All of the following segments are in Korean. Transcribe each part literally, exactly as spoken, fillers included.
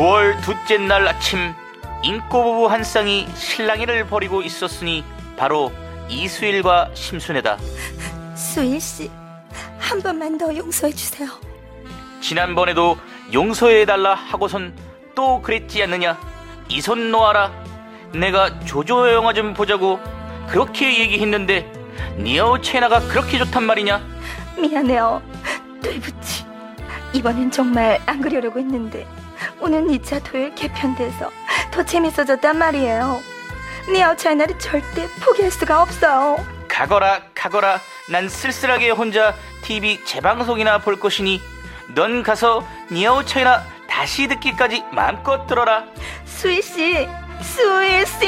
구월 둘째 날 아침 인꼬부부 한 쌍이 실랑이를 벌이고 있었으니 바로 이수일과 심순애다. 수일씨, 한 번만 더 용서해주세요. 지난번에도 용서해달라 하고선 또 그랬지 않느냐. 이 손 놓아라. 내가 조조 영화 좀 보자고 그렇게 얘기했는데 니어 체나가 그렇게 좋단 말이냐. 미안해요.对不起. 이번엔 정말 안 그러려고 했는데 오늘 이 차 토요일 개편돼서 더 재밌어졌단 말이에요. 니어 차이나를 절대 포기할 수가 없어요. 가거라 가거라. 난 쓸쓸하게 혼자 티비 재방송이나 볼 것이니 넌 가서 니어 차이나 다시 듣기까지 마음껏 들어라. 수희씨, 수희씨.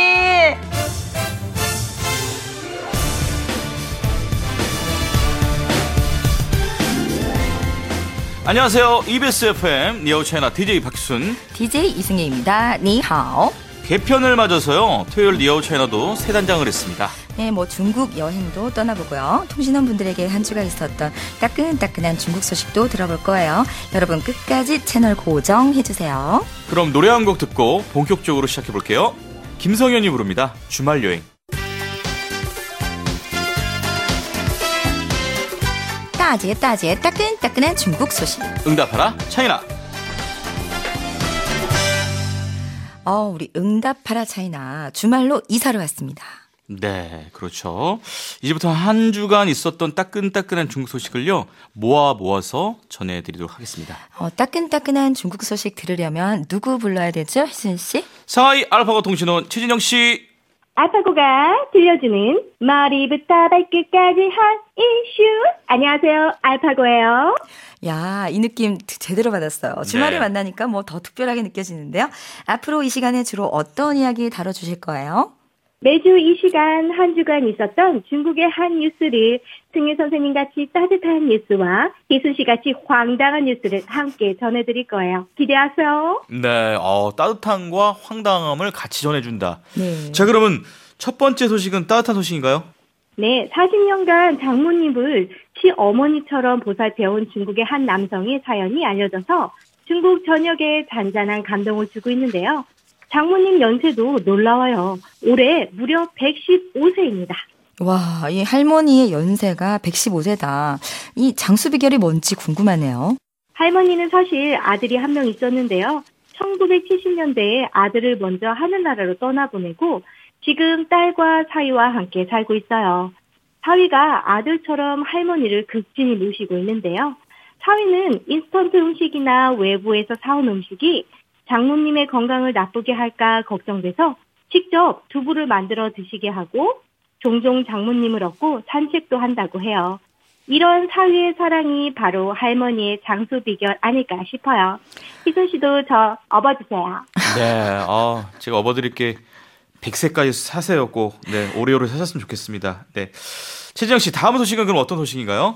안녕하세요. 이비에스 에프엠 니어 차이나 디제이 박순, 디제이 이승혜입니다. 니하오. 개편을 맞아서요, 토요일 니어 차이나도 새 단장을 했습니다. 네, 뭐 중국 여행도 떠나보고요. 통신원 분들에게 한 주가 있었던 따끈따끈한 중국 소식도 들어볼 거예요. 여러분 끝까지 채널 고정해주세요. 그럼 노래 한 곡 듣고 본격적으로 시작해볼게요. 김성현이 부릅니다. 주말 여행. 따지에 따지에 따끈따끈한 중국 소식. 응답하라 차이나. 어, 우리 응답하라 차이나 주말로 이사를 왔습니다. 네, 그렇죠. 이제부터 한 주간 있었던 따끈따끈한 중국 소식을요, 모아 모아서 전해드리도록 하겠습니다. 어, 따끈따끈한 중국 소식 들으려면 누구 불러야 되죠, 혜순 씨? 상하이 알파고 통신원 최진영 씨. 알파고가 들려주는 머리부터 발끝까지 한 이슈. 안녕하세요, 알파고예요. 야, 이 느낌 제대로 받았어요. 주말에 네. 만나니까 뭐 더 특별하게 느껴지는데요. 앞으로 이 시간에 주로 어떤 이야기 다뤄주실 거예요? 매주 이 시간 한 주간 있었던 중국의 한 뉴스를 승혜 선생님같이 따뜻한 뉴스와 희순씨같이 황당한 뉴스를 함께 전해드릴 거예요. 기대하세요. 네, 어, 따뜻함과 황당함을 같이 전해준다. 네. 자, 그러면 첫 번째 소식은 따뜻한 소식인가요? 네, 사십 년간 장모님을 시어머니처럼 보살펴온 중국의 한 남성의 사연이 알려져서 중국 전역에 잔잔한 감동을 주고 있는데요. 장모님 연세도 놀라워요. 올해 무려 백십오 세입니다. 와, 이 할머니의 연세가 백십오 세다. 이 장수 비결이 뭔지 궁금하네요. 할머니는 사실 아들이 한 명 있었는데요. 천구백칠십 년대에 아들을 먼저 하늘나라로 떠나보내고 지금 딸과 사위와 함께 살고 있어요. 사위가 아들처럼 할머니를 극진히 모시고 있는데요. 사위는 인스턴트 음식이나 외부에서 사온 음식이 장모님의 건강을 나쁘게 할까 걱정돼서 직접 두부를 만들어 드시게 하고 종종 장모님을 얻고 산책도 한다고 해요. 이런 사위의 사랑이 바로 할머니의 장수 비결 아닐까 싶어요. 희순 씨도 저 업어주세요. 네, 어, 제가 업어드릴게. 백 세까지 사세요, 꼭. 네, 오래오래 사셨으면 좋겠습니다. 네. 최지영 씨, 다음 소식은 그럼 어떤 소식인가요?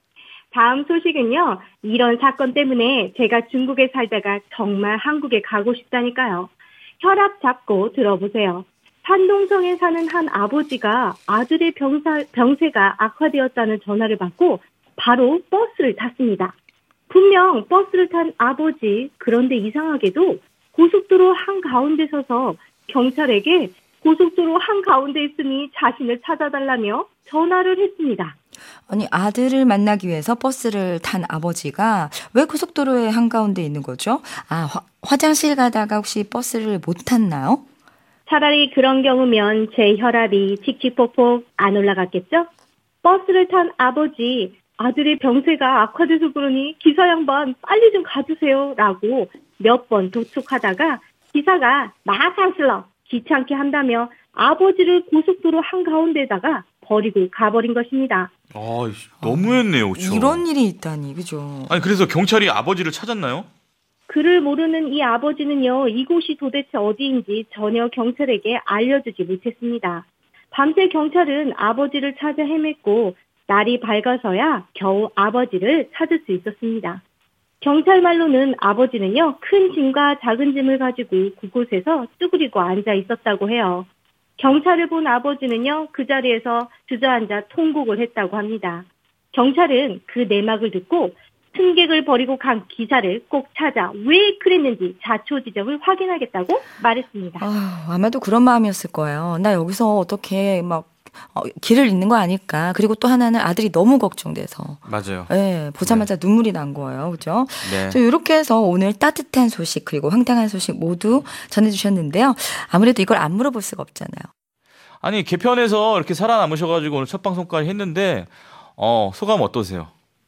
다음 소식은요. 이런 사건 때문에 제가 중국에 살다가 정말 한국에 가고 싶다니까요. 혈압 잡고 들어보세요. 산동성에 사는 한 아버지가 아들의 병사, 병세가 악화되었다는 전화를 받고 바로 버스를 탔습니다. 분명 버스를 탄 아버지, 그런데 이상하게도 고속도로 한가운데 서서 경찰에게 고속도로 한가운데 있으니 자신을 찾아달라며 전화를 했습니다. 아니, 아들을 만나기 위해서 버스를 탄 아버지가 왜 고속도로의 한가운데 있는 거죠? 아, 화, 화장실 가다가 혹시 버스를 못 탔나요? 차라리 그런 경우면 제 혈압이 칙칙폭폭 안 올라갔겠죠? 버스를 탄 아버지, 아들의 병세가 악화돼서 그러니 기사 양반 빨리 좀 가주세요 라고 몇 번 도촉하다가 기사가 마사슬러 귀찮게 한다며 아버지를 고속도로 한가운데다가 버리고 가버린 것입니다. 아, 너무했네요, 그렇죠? 이런 일이 있다니, 그죠? 아니, 그래서 경찰이 아버지를 찾았나요? 그를 모르는 이 아버지는요, 이곳이 도대체 어디인지 전혀 경찰에게 알려주지 못했습니다. 밤새 경찰은 아버지를 찾아 헤맸고 날이 밝아서야 겨우 아버지를 찾을 수 있었습니다. 경찰 말로는 아버지는요, 큰 짐과 작은 짐을 가지고 그곳에서 쭈그리고 앉아 있었다고 해요. 경찰을 본 아버지는요, 그 자리에서 주저앉아 통곡을 했다고 합니다. 경찰은 그 내막을 듣고 승객을 버리고 간 기사를 꼭 찾아 왜 그랬는지 자초지종을 확인하겠다고 말했습니다. 아, 아마도 그런 마음이었을 거예요. 나 여기서 어떻게 막 어, 길을 잃는 거 아닐까. 그리고 또 하나는 아들이 너무 걱정돼서. 맞아요. 네, 보자마자 네. 눈물이 난 거예요. 그죠? 네. 이렇게 해서 오늘 따뜻한 소식 그리고 황당한 소식 모두 전해주셨는데요. 아무래도 이걸 안 물어볼 수가 없잖아요. 아니 개편에서 이렇게 살아남으셔가지고 오늘 첫 방송까지 했는데 어, 소감 어떠세요?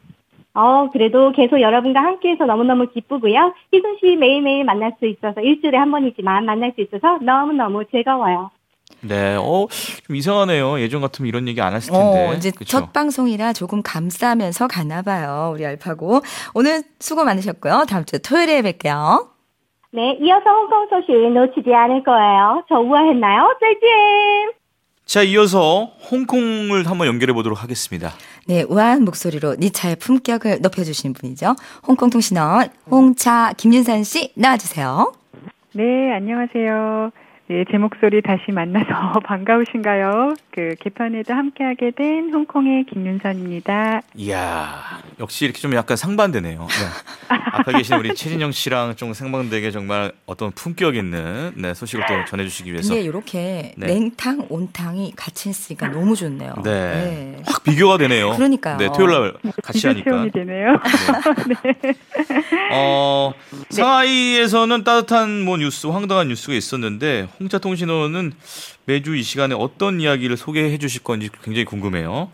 어, 그래도 계속 여러분과 함께해서 너무너무 기쁘고요. 희순 씨 매일매일 만날 수 있어서 일주일에 한 번이지만 만날 수 있어서 너무너무 즐거워요. 네, 어, 좀 이상하네요. 예전 같으면 이런 얘기 안 했을 텐데. 어, 이제 그쵸? 첫 방송이라 조금 감싸면서 가나 봐요. 우리 알파고. 오늘 수고 많으셨고요. 다음 주 토요일에 뵐게요. 네, 이어서 홍콩 소식 놓치지 않을 거예요. 저 우아했나요? 짤잼! 자, 이어서 홍콩을 한번 연결해 보도록 하겠습니다. 네, 우아한 목소리로 니 차의 품격을 높여주시는 분이죠. 홍콩통신원 홍차 김윤선 씨 나와주세요. 네, 안녕하세요. 네, 제 목소리 다시 만나서 반가우신가요? 그 개편에도 함께하게 된 홍콩의 김윤선입니다. 이야, 역시 이렇게 좀 약간 상반되네요. 네. 앞에 계신 우리 최진영 씨랑 좀 상반되게 정말 어떤 품격 있는 네, 소식을 또 전해주시기 위해서. 근데 이렇게 네. 냉탕, 온탕이 같이 있으니까 너무 좋네요. 네. 네. 확 비교가 되네요. 그러니까요. 네, 토요일 날 같이 하니까. 체험이 되네요. 네. 네. 어, 상하이에서는 따뜻한 뭐 뉴스, 황당한 뉴스가 있었는데 홍차통신원은 매주 이 시간에 어떤 이야기를 소개해 주실 건지 굉장히 궁금해요.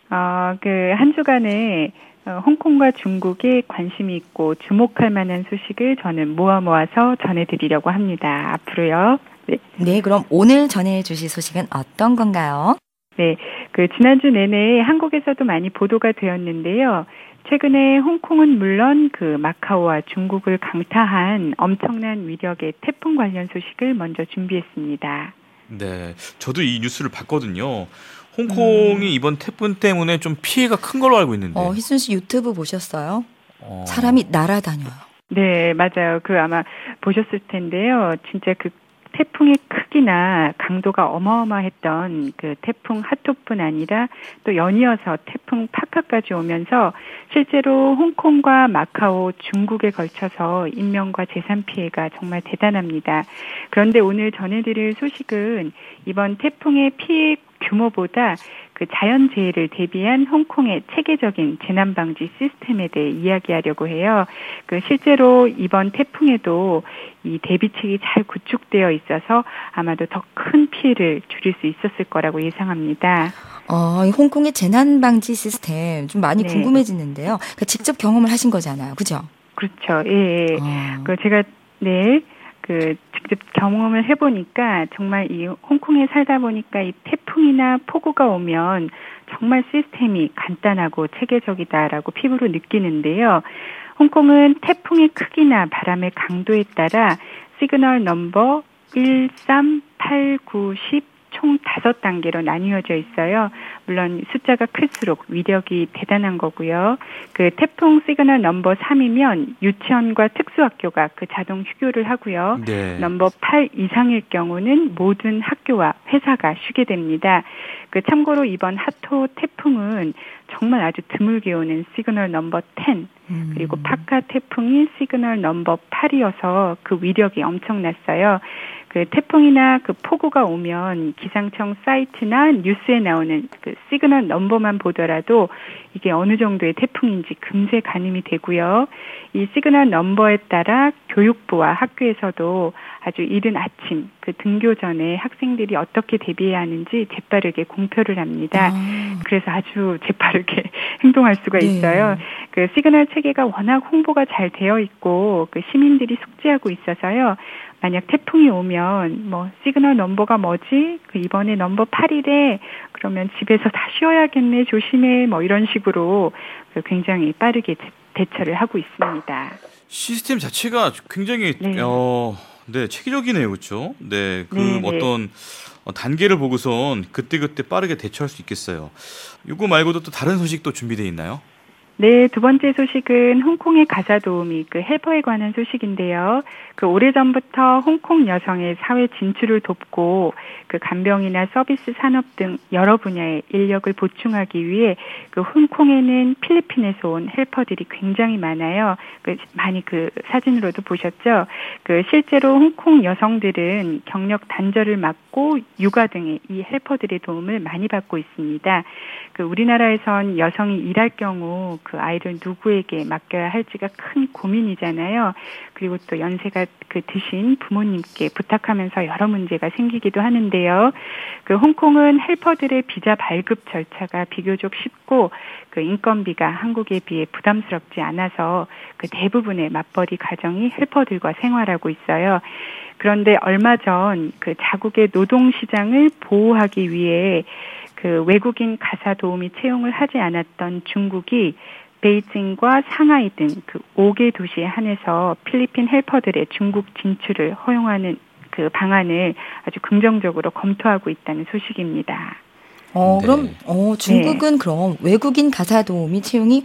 어, 그 한 주간에 어, 홍콩과 중국에 관심이 있고 주목할 만한 소식을 저는 모아 모아서 전해드리려고 합니다. 앞으로요. 네. 네, 그럼 오늘 전해주실 소식은 어떤 건가요? 네, 그 지난주 내내 한국에서도 많이 보도가 되었는데요. 최근에 홍콩은 물론 그 마카오와 중국을 강타한 엄청난 위력의 태풍 관련 소식을 먼저 준비했습니다. 네, 저도 이 뉴스를 봤거든요. 홍콩이 음. 이번 태풍 때문에 좀 피해가 큰 걸로 알고 있는데. 어, 희순 씨 유튜브 보셨어요? 어. 사람이 날아다녀요. 네, 맞아요. 그 아마 보셨을 텐데요. 진짜 그 태풍의 크기나 강도가 어마어마했던 그 태풍 하토뿐 아니라 또 연이어서 태풍 파카까지 오면서 실제로 홍콩과 마카오, 중국에 걸쳐서 인명과 재산 피해가 정말 대단합니다. 그런데 오늘 전해드릴 소식은 이번 태풍의 피해 규모보다 그 자연재해를 대비한 홍콩의 체계적인 재난방지 시스템에 대해 이야기하려고 해요. 그 실제로 이번 태풍에도 이 대비책이 잘 구축되어 있어서 아마도 더 큰 피해를 줄일 수 있었을 거라고 예상합니다. 어, 이 홍콩의 재난방지 시스템 좀 많이 네. 궁금해지는데요. 그러니까 직접 경험을 하신 거잖아요. 그죠? 그렇죠. 예. 어. 그 제가 네. 그 직접 경험을 해보니까 정말 이 홍콩에 살다 보니까 이 태풍이나 폭우가 오면 정말 시스템이 간단하고 체계적이다라고 피부로 느끼는데요. 홍콩은 태풍의 크기나 바람의 강도에 따라 시그널 넘버 일, 삼, 팔, 구, 십 총 다섯 단계로 나뉘어져 있어요. 물론 숫자가 클수록 위력이 대단한 거고요. 그 태풍 시그널 넘버 삼이면 유치원과 특수학교가 그 자동 휴교를 하고요. 네. 넘버 팔 이상일 경우는 모든 학교와 회사가 쉬게 됩니다. 그 참고로 이번 하토 태풍은 정말 아주 드물게 오는 시그널 넘버 텐 음. 그리고 파카 태풍이 시그널 넘버 팔이어서 그 위력이 엄청났어요. 그 태풍이나 그 폭우가 오면 기상청 사이트나 뉴스에 나오는 그 시그널 넘버만 보더라도 이게 어느 정도의 태풍인지 금세 가늠이 되고요. 이 시그널 넘버에 따라 교육부와 학교에서도 아주 이른 아침 그 등교 전에 학생들이 어떻게 대비해야 하는지 재빠르게 공표를 합니다. 아. 그래서 아주 재빠르게 행동할 수가 네. 있어요. 그 시그널 체계가 워낙 홍보가 잘 되어 있고 그 시민들이 숙지하고 있어서요. 만약 태풍이 오면 뭐 시그널 넘버가 뭐지? 그 이번에 넘버 팔이래. 그러면 집에서 다 쉬어야겠네. 조심해. 뭐 이런 식으로 굉장히 빠르게 대처를 하고 있습니다. 시스템 자체가 굉장히 네. 어, 네, 체계적이네요. 그렇죠? 네. 그 네, 네. 어떤 단계를 보고선 그때그때 빠르게 대처할 수 있겠어요. 이거 말고도 또 다른 소식도 준비되어 있나요? 네, 두 번째 소식은 홍콩의 가사 도우미 그 헬퍼에 관한 소식인데요. 그 오래전부터 홍콩 여성의 사회 진출을 돕고 그 간병이나 서비스 산업 등 여러 분야의 인력을 보충하기 위해 그 홍콩에는 필리핀에서 온 헬퍼들이 굉장히 많아요. 그 많이 그 사진으로도 보셨죠? 그 실제로 홍콩 여성들은 경력 단절을 막고 육아 등의 이 헬퍼들의 도움을 많이 받고 있습니다. 그 우리나라에선 여성이 일할 경우 그 아이를 누구에게 맡겨야 할지가 큰 고민이잖아요. 그리고 또 연세가 그 드신 부모님께 부탁하면서 여러 문제가 생기기도 하는데요. 그 홍콩은 헬퍼들의 비자 발급 절차가 비교적 쉽고 그 인건비가 한국에 비해 부담스럽지 않아서 그 대부분의 맞벌이 가정이 헬퍼들과 생활하고 있어요. 그런데 얼마 전 그 자국의 노동 시장을 보호하기 위해 그 외국인 가사 도우미 채용을 하지 않았던 중국이 베이징과 상하이 등 그 오 개 도시에 한해서 필리핀 헬퍼들의 중국 진출을 허용하는 그 방안을 아주 긍정적으로 검토하고 있다는 소식입니다. 어, 네. 그럼 어, 중국은 그럼 외국인 가사 도우미 채용이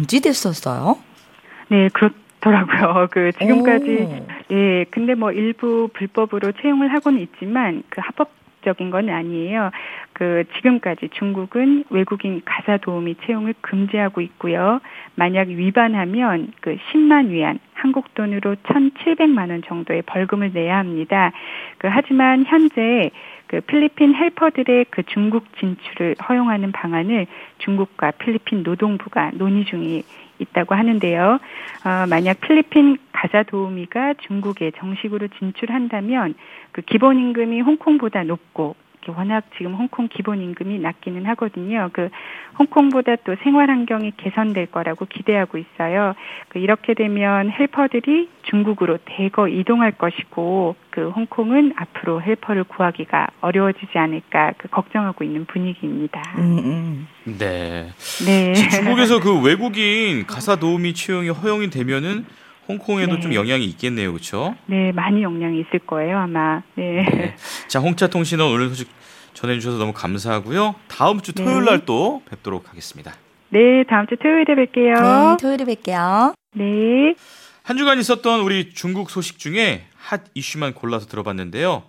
금지됐었어요? 네, 그렇더라고요. 그 지금까지 오. 예, 근데 뭐 일부 불법으로 채용을 하고는 있지만 그 합법적인 건 아니에요. 그 지금까지 중국은 외국인 가사 도우미 채용을 금지하고 있고요. 만약 위반하면 그 십만 위안, 한국 돈으로 천칠백만 원 정도의 벌금을 내야 합니다. 그 하지만 현재 그 필리핀 헬퍼들의 그 중국 진출을 허용하는 방안을 중국과 필리핀 노동부가 논의 중에 있다고 하는데요. 어, 만약 필리핀 가사 도우미가 중국에 정식으로 진출한다면 그 기본 임금이 홍콩보다 높고 워낙 지금 홍콩 기본 임금이 낮기는 하거든요. 그 홍콩보다 또 생활 환경이 개선될 거라고 기대하고 있어요. 그 이렇게 되면 헬퍼들이 중국으로 대거 이동할 것이고 그 홍콩은 앞으로 헬퍼를 구하기가 어려워지지 않을까 그 걱정하고 있는 분위기입니다. 음, 음. 네. 네. 중국에서 그 외국인 가사 도우미 채용이 허용이 되면은 홍콩에도 네. 좀 영향이 있겠네요, 그렇죠? 네, 많이 영향이 있을 거예요, 아마. 네. 네. 자, 홍차통신원 오늘 소식 전해주셔서 너무 감사하고요. 다음 주 네. 토요일 날 또 뵙도록 하겠습니다. 네, 다음 주 토요일에 뵐게요. 네, 토요일에 뵐게요. 네. 한 주간 있었던 우리 중국 소식 중에 핫 이슈만 골라서 들어봤는데요.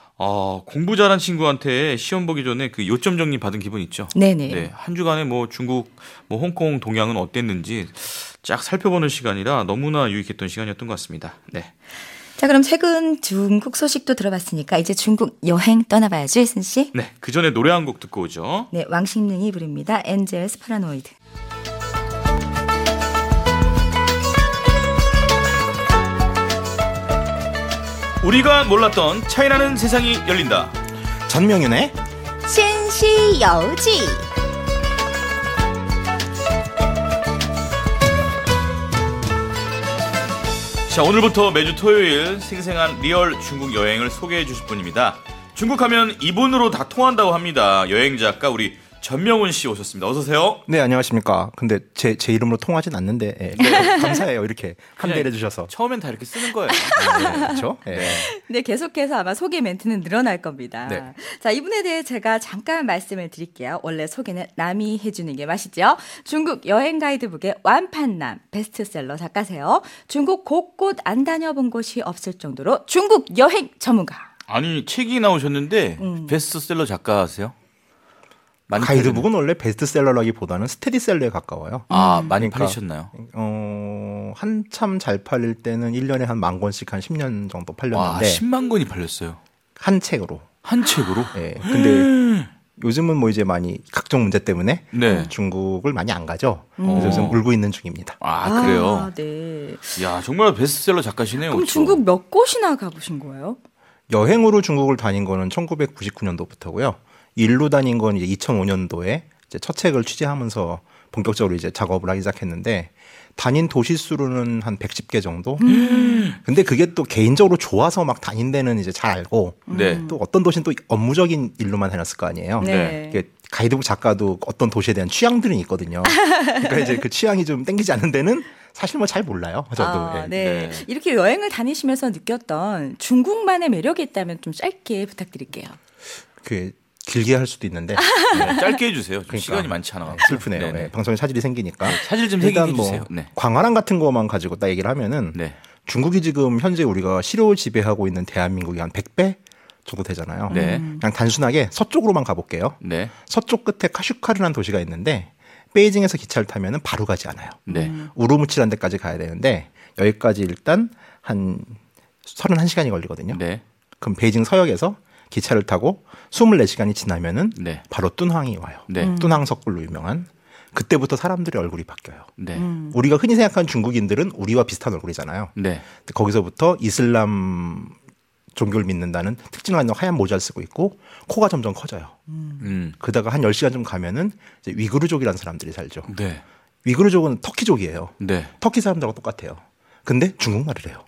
어, 공부 잘한 친구한테 시험 보기 전에 그 요점 정리 받은 기분 있죠? 네네. 네, 한 주간에 뭐 중국, 뭐 홍콩 동향은 어땠는지 쫙 살펴보는 시간이라 너무나 유익했던 시간이었던 것 같습니다. 네. 자, 그럼 최근 중국 소식도 들어봤으니까 이제 중국 여행 떠나봐야죠, 혜순 씨. 네, 그 전에 노래 한 곡 듣고 오죠. 네, 왕십능이 부릅니다. 엔젤스 파라노이드. 우리가 몰랐던 차이나는 세상이 열린다. 전명윤의 신시여지. 자, 오늘부터 매주 토요일 생생한 리얼 중국 여행을 소개해 주실 분입니다. 중국 하면 이분으로 다 통한다고 합니다. 여행 작가 우리 전명훈 씨 오셨습니다. 어서 오세요. 네, 안녕하십니까. 근데 제, 제 이름으로 통하진 않는데 예. 네, 감사해요. 이렇게 함대해 주셔서. 처음엔 다 이렇게 쓰는 거예요. 네, 그렇죠? 예. 네, 계속해서 아마 소개 멘트는 늘어날 겁니다. 네. 자, 이분에 대해 제가 잠깐 말씀을 드릴게요. 원래 소개는 남이 해주는 게 맛이죠. 중국 여행 가이드북의 완판남 베스트셀러 작가세요. 중국 곳곳 안 다녀본 곳이 없을 정도로 중국 여행 전문가. 아니 책이 나오셨는데 음. 베스트셀러 작가세요? 많이 가이드북은 원래 베스트셀러라기보다는 스테디셀러에 가까워요. 아 많이 그러니까, 팔리셨나요? 어, 한참 잘 팔릴 때는 일 년에 한 만 권씩 한 십 년 정도 와 팔렸는데 십만 권이 팔렸어요. 한 책으로. 한 책으로? 예. 근데 요즘은 뭐 이제 많이 각종 문제 때문에 네. 중국을 많이 안 가죠. 음. 그래서 요즘 울고 있는 중입니다. 아 그래요? 아, 네. 야 정말 베스트셀러 작가시네요. 그럼 그렇죠? 중국 몇 곳이나 가보신 거예요? 여행으로 중국을 다닌 거는 천구백구십구 년도부터고요. 일로 다닌 건 이제 이천오 년도에 이제 첫 책을 취재하면서 본격적으로 이제 작업을 하기 시작했는데 다닌 도시 수로는 한 백십 개 정도. 음. 근데 그게 또 개인적으로 좋아서 막 다닌 데는 이제 잘 알고 네. 또 어떤 도시는 또 업무적인 일로만 다녔을 거 아니에요. 네. 이게 가이드북 작가도 어떤 도시에 대한 취향들은 있거든요. 그러니까 이제 그 취향이 좀 땡기지 않는 데는 사실 뭐 잘 몰라요. 저도. 아, 예. 네. 네. 이렇게 여행을 다니시면서 느꼈던 중국만의 매력이 있다면 좀 짧게 부탁드릴게요. 그 길게 할 수도 있는데 네, 짧게 해주세요. 그러니까. 시간이 많지 않아. 슬프네요. 네네. 네, 방송에 차질이 생기니까. 사실 좀 일단 얘기해 뭐 주세요. 네. 광활한 같은 것만 가지고 딱 얘기를 하면은 네. 중국이 지금 현재 우리가 실효 지배하고 있는 대한민국이 한 백 배 정도 되잖아요. 네. 그냥 단순하게 서쪽으로만 가볼게요. 네. 서쪽 끝에 카슈카르라는 도시가 있는데 베이징에서 기차를 타면은 바로 가지 않아요. 네. 우르무치라는 데까지 가야 되는데 여기까지 일단 한 서른한 시간이 걸리거든요. 네. 그럼 베이징 서역에서 기차를 타고 스물네 시간이 지나면은 네. 바로 뚠항이 와요. 네. 뚠항 석굴로 유명한. 그때부터 사람들의 얼굴이 바뀌어요. 네. 우리가 흔히 생각하는 중국인들은 우리와 비슷한 얼굴이잖아요. 네. 거기서부터 이슬람 종교를 믿는다는 특징을 가진 하얀 모자를 쓰고 있고 코가 점점 커져요. 음. 그다가 한 열 시간 좀 가면은 이제 위구르족이라는 사람들이 살죠. 네. 위구르족은 터키족이에요. 네. 터키 사람들하고 똑같아요. 근데 중국말을 해요.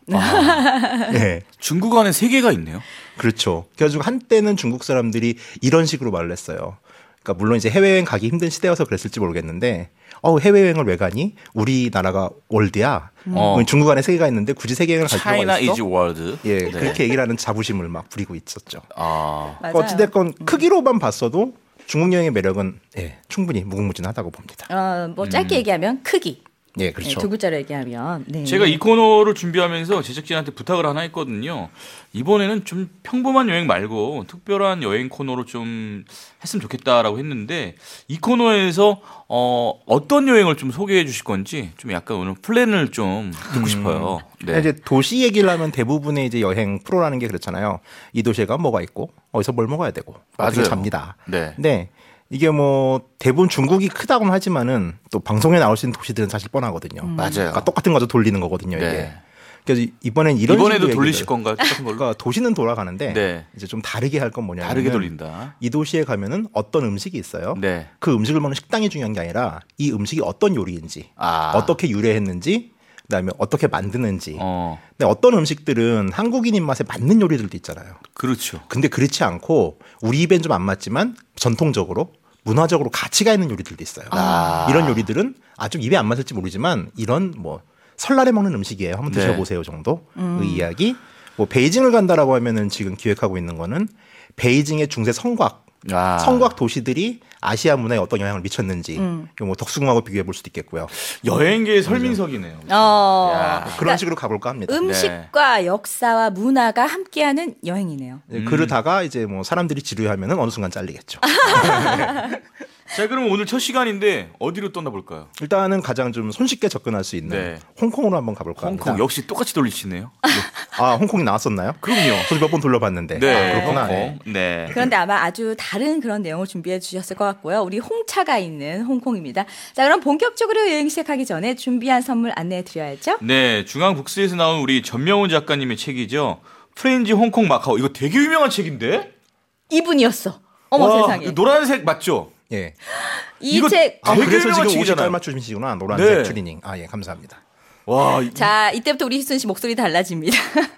네. 중국 안에 세 개가 있네요. 그렇죠. 그래가지고 한때는 중국 사람들이 이런 식으로 말을 했어요. 그러니까 물론 이제 해외여행 가기 힘든 시대여서 그랬을지 모르겠는데, 어 해외여행을 왜 가니? 우리나라가 월드야. 어. 중국 안에 세 개가 있는데 굳이 세계여행을 갈 필요가 China 있어? is world. 예, 네. 그렇게 얘기를 하는 자부심을 막 부리고 있었죠. 아. 맞아요. 어찌됐건 크기로만 봤어도 중국 여행의 매력은 예, 충분히 무궁무진하다고 봅니다. 어, 뭐 짧게 얘기하면 크기. 예, 네, 그렇죠. 두 글자로 얘기하면. 네. 제가 이 코너를 준비하면서 제작진한테 부탁을 하나 했거든요. 이번에는 좀 평범한 여행 말고 특별한 여행 코너로 좀 했으면 좋겠다라고 했는데 이 코너에서 어, 어떤 여행을 좀 소개해 주실 건지 좀 약간 오늘 플랜을 좀 듣고 싶어요. 네. 이제 도시 얘기를 하면 대부분의 이제 여행 프로라는 게 그렇잖아요. 이 도시에 가면 뭐가 있고 어디서 뭘 먹어야 되고 어떻게 맞아요. 잡니다. 네. 근데 이게 뭐 대부분 중국이 크다고는 하지만은 또 방송에 나올 수 있는 도시들은 사실 뻔하거든요. 맞아요. 그러니까 똑같은 거죠 돌리는 거거든요. 이게. 네. 그래서 이번엔 이런 이번에도 식으로 돌리실 얘기를- 건가요? 똑같은 걸로? 그러니까 도시는 돌아가는데 네. 이제 좀 다르게 할 건 뭐냐면 다르게 돌린다. 이 도시에 가면은 어떤 음식이 있어요. 네. 그 음식을 먹는 식당이 중요한 게 아니라 이 음식이 어떤 요리인지, 아. 어떻게 유래했는지, 그다음에 어떻게 만드는지. 어. 근데 어떤 음식들은 한국인 입맛에 맞는 요리들도 있잖아요. 그렇죠. 근데 그렇지 않고 우리 입엔 좀 안 맞지만 전통적으로 문화적으로 가치가 있는 요리들도 있어요. 아. 이런 요리들은 아 좀 입에 안 맞을지 모르지만 이런 뭐 설날에 먹는 음식이에요. 한번 네. 드셔보세요 정도 그 이야기. 뭐 베이징을 간다라고 하면은 지금 기획하고 있는 거는 베이징의 중세 성곽, 아. 성곽 도시들이 아시아 문화에 어떤 영향을 미쳤는지 이거 뭐 덕수궁하고 비교해 볼 수도 있겠고요. 여행계의 설민석이네요. 어, 야. 그런 식으로 가볼까 합니다. 음식과 역사와 문화가 함께하는 여행이네요. 네, 그러다가 이제 뭐 사람들이 지루해하면은 어느 순간 잘리겠죠. 자, 그럼 오늘 첫 시간인데 어디로 떠나볼까요? 일단은 가장 좀 손쉽게 접근할 수 있는 네. 홍콩으로 한번 가볼까 홍콩 합니다. 역시 똑같이 돌리시네요. 아 홍콩이 나왔었나요? 그럼요. 저도 몇 번 돌려봤는데. 네, 아, 그렇구나. 홍콩. 네. 그런데 아마 아주 다른 그런 내용을 준비해 주셨을 것 같고요. 우리 홍차가 있는 홍콩입니다. 자, 그럼 본격적으로 여행 시작하기 전에 준비한 선물 안내해 드려야죠. 네, 중앙북스에서 나온 우리 전명훈 작가님의 책이죠. 프렌즈 홍콩 마카오. 이거 되게 유명한 책인데? 이분이었어. 어머 와, 세상에. 이거 노란색 맞죠? 예. 이 이거- 책. 아 되게 그래서 유명한 지금 옷이 책이잖아요. 깔맞춤이시구나. 노란색 네. 추리닝. 아 예 감사합니다. 와, 이- 자, 이때부터 우리 희순 씨 목소리 달라집니다.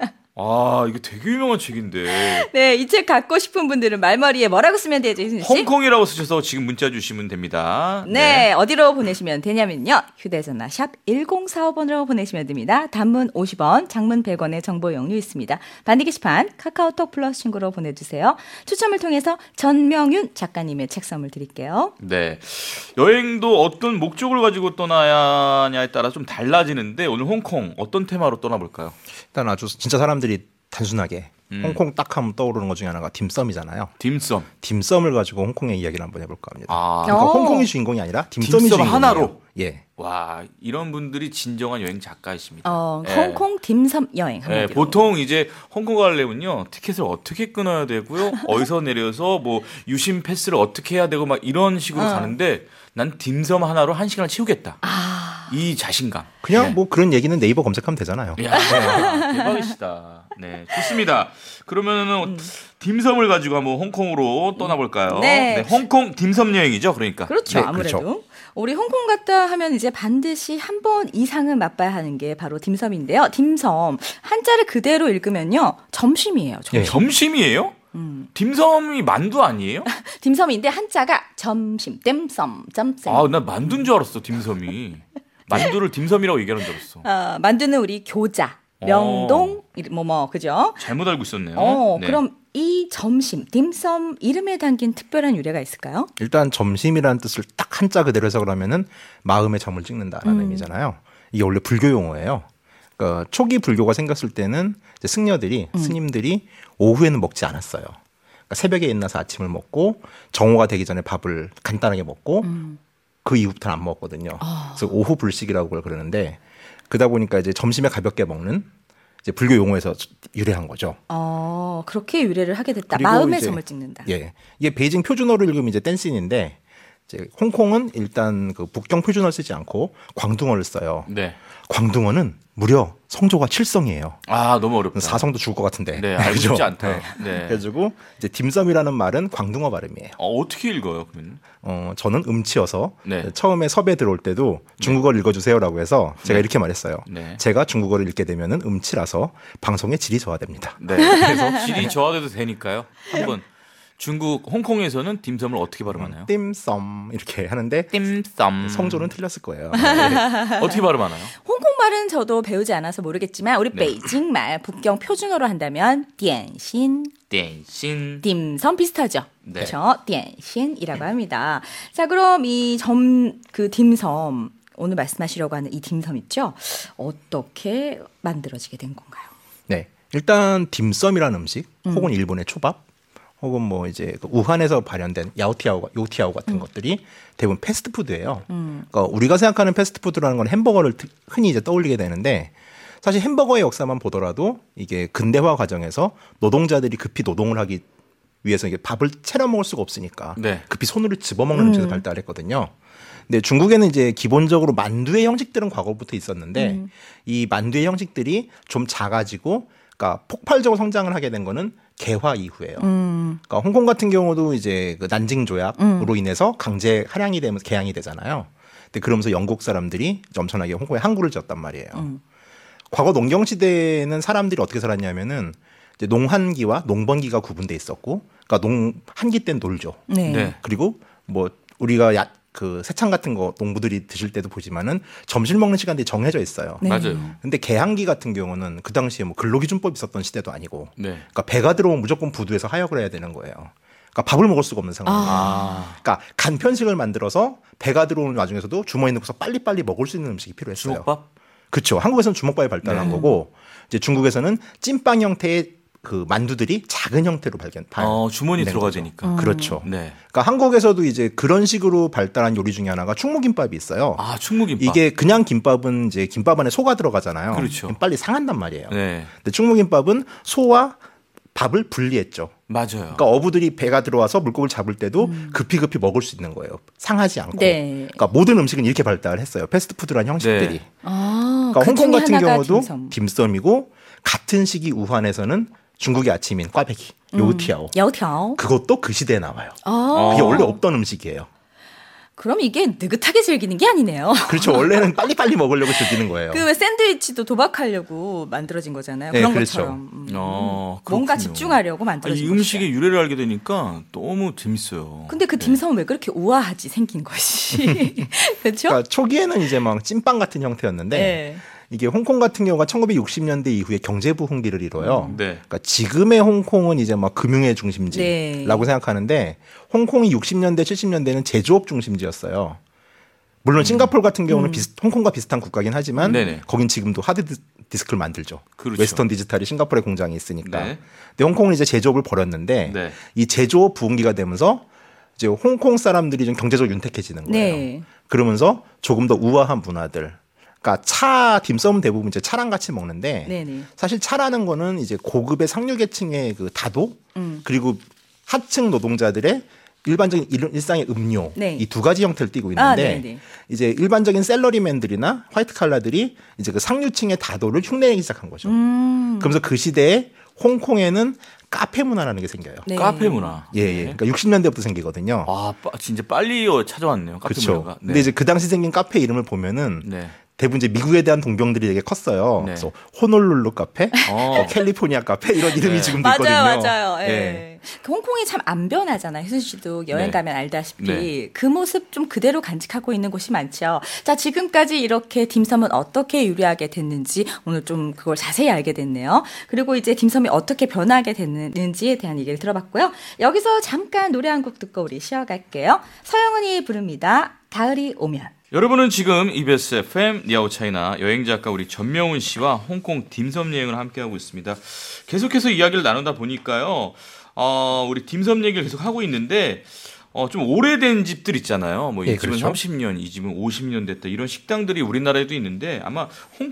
아, 이거 되게 유명한 책인데. 네, 이 책 갖고 싶은 분들은 말머리에 뭐라고 쓰면 되죠, 희순 씨? 홍콩이라고 쓰셔서 지금 문자 주시면 됩니다. 네, 어디로 보내시면 되냐면요. 휴대전화 샵 일공사오 번으로 보내시면 됩니다. 단문 오십 원, 장문 백 원의 정보 용료 있습니다. 반디 게시판 카카오톡 플러스 친구로 보내주세요. 추첨을 통해서 전명윤 작가님의 책 선물 드릴게요. 네. 여행도 어떤 목적을 가지고 떠나야 하냐에 따라 좀 달라지는데 오늘 홍콩 어떤 테마로 떠나볼까요? 일단 아주 진짜 사람들이 단순하게 음. 홍콩 딱 하면 떠오르는 것 중에 하나가 딤섬이잖아요. 딤섬. 딤섬을 가지고 홍콩의 이야기를 한번 해볼까 합니다. 아, 그러니까 어. 홍콩이 주인공이 아니라 딤섬이 딤섬 주인공이에요. 하나로? 예. 와, 이런 분들이 진정한 여행 작가이십니다. 어, 예. 홍콩 딤섬 여행 네, 한마디로. 보통 이제 홍콩 가려면요 티켓을 어떻게 끊어야 되고요 어디서 내려서 뭐 유심 패스를 어떻게 해야 되고 막 이런 식으로 어. 가는데 난 딤섬 하나로 한 시간을 채우겠다. 아. 이 자신감. 그냥 네. 뭐 그런 얘기는 네이버 검색하면 되잖아요. 야, 대박이시다. 네, 좋습니다. 그러면은 딤섬을 가지고 한번 홍콩으로 떠나볼까요? 네. 홍콩 딤섬 여행이죠, 그러니까. 그렇죠. 네, 아무래도. 그렇죠. 우리 홍콩 갔다 하면 이제 반드시 한 번 이상은 맛봐야 하는 게 바로 딤섬인데요. 딤섬. 한자를 그대로 읽으면요. 점심이에요. 점심. 예. 점심이에요? 음. 딤섬이 만두 아니에요? 딤섬인데 한자가 점심, 땜섬, 점심. 아, 나 만두인 줄 알았어, 딤섬이. 만두를 딤섬이라고 얘기하는 줄 알았어. 어, 만두는 우리 교자. 명동 뭐뭐 그죠? 잘못 알고 있었네요. 어, 네. 그럼 이 점심 딤섬 이름에 담긴 특별한 유래가 있을까요? 일단 점심이라는 뜻을 딱 한자 그대로 해서 그러면은 마음의 점을 찍는다라는 음. 의미잖아요. 이게 원래 불교 용어예요. 그러니까 초기 불교가 생겼을 때는 이제 승려들이 음. 스님들이 오후에는 먹지 않았어요. 그러니까 새벽에 일어나서 아침을 먹고 정오가 되기 전에 밥을 간단하게 먹고 음. 그 이후부터는 안 먹었거든요. 아. 그래서 오후 불식이라고 그걸 그러는데 그러다 보니까 이제 점심에 가볍게 먹는 이제 불교 용어에서 유래한 거죠. 어, 그렇게 유래를 하게 됐다. 그리고 마음의 이제- 점을 찍는다. 예, 이게 베이징 표준어로 읽으면 이제 댄신인데 이제 홍콩은 일단 그 북경 표준어를 쓰지 않고 광둥어를 써요. 네. 광둥어는 무려 성조가 칠성이에요. 아, 너무 어렵다. 사성도 죽을 것 같은데. 네, 알고 그죠? 싶지 않다. 네. 네. 그래가지고 이제 딤섬이라는 말은 광둥어 발음이에요. 어, 어떻게 읽어요, 그러면? 어, 저는 음치여서 네. 처음에 섭외 들어올 때도 중국어를 읽어주세요라고 해서 제가 이렇게 말했어요. 네. 제가 중국어를 읽게 되면은 음치라서 방송의 질이 저하됩니다. 네. 그래서 질이 저하돼도 되니까요. 한번 중국 홍콩에서는 딤섬을 어떻게 발음하나요? 딤섬 이렇게 하는데 딤섬. 성조는 틀렸을 거예요. 어떻게 발음하나요? 홍콩 말은 저도 배우지 않아서 모르겠지만 우리 네. 베이징 말 북경 표준어로 한다면 디안신, 댄신. 딤섬 비슷하죠. 네. 그렇죠. 디안신이라고 합니다. 자, 그럼 이 점 그 딤섬 오늘 말씀하시려고 하는 이 딤섬 있죠? 어떻게 만들어지게 된 건가요? 네. 일단 딤섬이라는 음식 혹은 일본의 초밥 혹은 뭐 이제 그 우한에서 발현된 야오티아오, 요티아오 같은 것들이 대부분 패스트푸드예요. 그러니까 우리가 생각하는 패스트푸드라는 건 햄버거를 특- 흔히 이제 떠올리게 되는데 사실 햄버거의 역사만 보더라도 이게 근대화 과정에서 노동자들이 급히 노동을 하기 위해서 이게 밥을 차려 먹을 수가 없으니까 네. 급히 손으로 집어먹는 음식을 발달했거든요. 근데 중국에는 이제 기본적으로 만두의 형식들은 과거부터 있었는데 이 만두의 형식들이 좀 작아지고 그러니까 폭발적으로 성장을 하게 된 거는 개화 이후예요. 음. 그러니까 홍콩 같은 경우도 이제 그 난징 조약으로 인해서 강제 할양이 되면서 개양이 되잖아요. 근데 그러면서 영국 사람들이 엄청나게 홍콩에 항구를 지었단 말이에요. 음. 과거 농경 시대에는 사람들이 어떻게 살았냐면은 이제 농한기와 농번기가 구분돼 있었고, 그러니까 농 한기 때는 놀죠. 네. 네. 그리고 뭐 우리가 야, 그 새창 같은 거 농부들이 드실 때도 보지만은 점심 먹는 시간들이 정해져 있어요. 네. 맞아요. 근데 개항기 같은 경우는 그 당시에 뭐 근로기준법이 있었던 시대도 아니고, 네. 그러니까 배가 들어오면 무조건 부두에서 하역을 해야 되는 거예요. 그러니까 밥을 먹을 수가 없는 상황이에요. 아. 그러니까 간편식을 만들어서 배가 들어오는 와중에서도 주머니에 넣고서 빨리빨리 먹을 수 있는 음식이 필요했어요. 주먹밥? 그렇죠. 한국에서는 주먹밥이 발달한 네. 거고 이제 중국에서는 찐빵 형태의 그 만두들이 작은 형태로 발견. 발- 어, 주머니 된 들어가 거죠. 되니까. 그렇죠. 네. 그러니까 한국에서도 이제 그런 식으로 발달한 요리 중에 하나가 충무김밥이 있어요. 아, 충무김밥. 이게 그냥 김밥은 이제 김밥 안에 소가 들어가잖아요. 그렇죠. 빨리 상한단 말이에요. 네. 근데 충무김밥은 소와 밥을 분리했죠. 맞아요. 그러니까 어부들이 배가 들어와서 물고기를 잡을 때도 급히 급히 먹을 수 있는 거예요. 상하지 않고. 네. 그러니까 모든 음식은 이렇게 발달을 했어요. 패스트푸드라는 형식들이. 네. 아, 그러니까 그 홍콩 중에 같은 하나가 경우도 딤섬. 딤섬이고 같은 시기 우한에서는 중국의 아침인 꽈배기, 요티아오. 여挑. 그것도 그 시대에 나와요. 아, 그게 원래 없던 음식이에요. 그럼 이게 느긋하게 즐기는 게 아니네요. 그렇죠. 원래는 빨리빨리 먹으려고 즐기는 거예요. 그 왜 샌드위치도 도박하려고 만들어진 거잖아요. 네, 그런 그렇죠. 것처럼. 음. 어, 뭔가 그렇군요. 집중하려고 아니, 만들어진 이 것이죠. 음식의 유래를 알게 되니까 너무 재밌어요. 근데 그 네. 딤섬은 왜 그렇게 우아하지 생긴 것이. 그렇죠? 그러니까 초기에는 이제 막 찐빵 같은 형태였는데 네. 이게 홍콩 같은 경우가 천구백육십 년대 이후에 경제 부흥기를 이뤄요. 네. 그러니까 지금의 홍콩은 이제 막 금융의 중심지라고 네. 생각하는데 홍콩이 육십 년대, 칠십 년대는 제조업 중심지였어요. 물론 싱가포르 같은 경우는 비슷, 홍콩과 비슷한 국가긴 하지만 네네. 거긴 지금도 하드 디스크를 만들죠. 그렇죠. 웨스턴 디지털이 싱가포르에 공장이 있으니까. 네. 근데 홍콩은 이제 제조업을 벌였는데 네. 이 제조업 부흥기가 되면서 이제 홍콩 사람들이 좀 경제적으로 윤택해지는 거예요. 네. 그러면서 조금 더 우아한 문화들. 그러니까 차 딤섬은 대부분 이제 차랑 같이 먹는데 네네. 사실 차라는 거는 이제 고급의 상류계층의 그 다도 음. 그리고 하층 노동자들의 일반적인 일- 일상의 음료 네. 이 두 가지 형태를 띠고 있는데 아, 네네. 이제 일반적인 셀러리맨들이나 화이트 칼라들이 이제 그 상류층의 다도를 흉내내기 시작한 거죠. 음. 그러면서 그 시대에 홍콩에는 카페 문화라는 게 생겨요. 네. 카페 문화. 예, 예. 그러니까 육십 년대부터 생기거든요. 아, 빠- 진짜 빨리 찾아왔네요. 카페 그렇죠. 문화가. 네. 근데 이제 그 당시 생긴 카페 이름을 보면은 네. 대부분 이제 미국에 대한 동병들이 되게 컸어요. 네. 그래서 호놀룰루 카페, 어. 어, 캘리포니아 카페 이런 이름이 네. 지금도 맞아요, 있거든요. 맞아요. 예. 예. 그 홍콩이 참 안 변하잖아요. 혜순 씨도 여행 네. 가면 알다시피 네. 그 모습 좀 그대로 간직하고 있는 곳이 많죠. 자, 지금까지 이렇게 딤섬은 어떻게 유래하게 됐는지 오늘 좀 그걸 자세히 알게 됐네요. 그리고 이제 딤섬이 어떻게 변하게 됐는지에 대한 얘기를 들어봤고요. 여기서 잠깐 노래 한 곡 듣고 우리 쉬어갈게요. 서영은이 부릅니다. 가을이 오면. 여러분은 지금 이비에스 에프엠 니아오 차이나 여행작가 우리 전명훈 씨와 홍콩 딤섬 여행을 함께하고 있습니다. 계속해서 이야기를 나누다 보니까요. 어, 우리 딤섬 얘기를 계속 하고 있는데 어, 좀 오래된 집들 있잖아요. 뭐 이 예, 집은 그렇죠. 삼십 년, 이 집은 오십 년 됐다. 이런 식당들이 우리나라에도 있는데 아마